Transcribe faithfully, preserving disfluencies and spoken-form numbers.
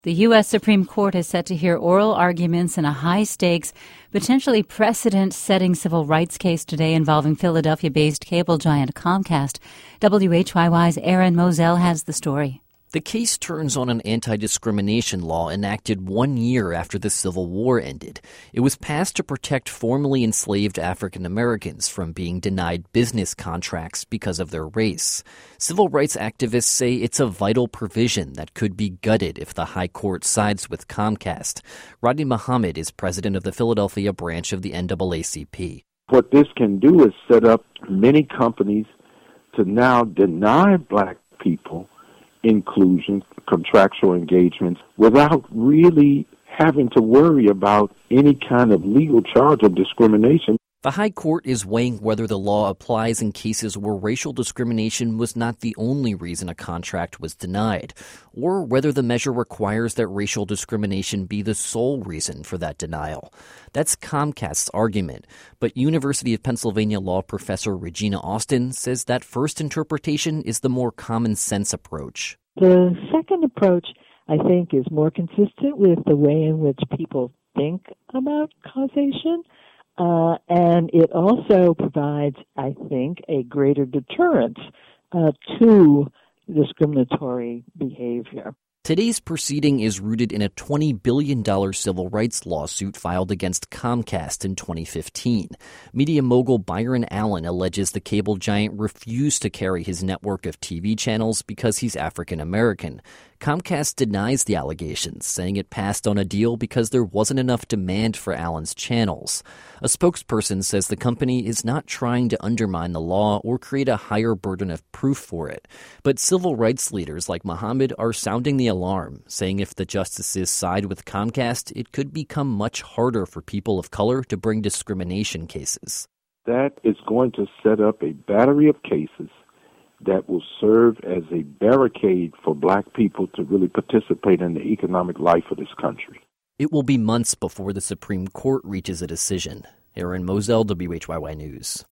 The U S. Supreme Court is set to hear oral arguments in a high-stakes, potentially precedent-setting civil rights case today involving Philadelphia-based cable giant Comcast. W H Y Y's Aaron Moselle has the story. The case turns on an anti-discrimination law enacted one year after the Civil War ended. It was passed to protect formerly enslaved African Americans from being denied business contracts because of their race. Civil rights activists say it's a vital provision that could be gutted if the High Court sides with Comcast. Rodney Muhammad is president of the Philadelphia branch of the N double A C P. What this can do is set up many companies to now deny black people inclusion, contractual engagements, without really having to worry about any kind of legal charge of discrimination. The High Court is weighing whether the law applies in cases where racial discrimination was not the only reason a contract was denied, or whether the measure requires that racial discrimination be the sole reason for that denial. That's Comcast's argument, but University of Pennsylvania law professor Regina Austin says that first interpretation is the more common sense approach. The second approach, I think, is more consistent with the way in which people think about causation. Uh, and it also provides, I think, a greater deterrence uh, to discriminatory behavior. Today's proceeding is rooted in a twenty billion dollars civil rights lawsuit filed against Comcast in twenty fifteen. Media mogul Byron Allen alleges the cable giant refused to carry his network of T V channels because he's African American. Comcast denies the allegations, saying it passed on a deal because there wasn't enough demand for Allen's channels. A spokesperson says the company is not trying to undermine the law or create a higher burden of proof for it. But civil rights leaders like Muhammad are sounding the alarm, saying if the justices side with Comcast, it could become much harder for people of color to bring discrimination cases. That is going to set up a battery of cases that will serve as a barricade for black people to really participate in the economic life of this country. It will be months before the Supreme Court reaches a decision. Aaron Moselle, W H Y Y News.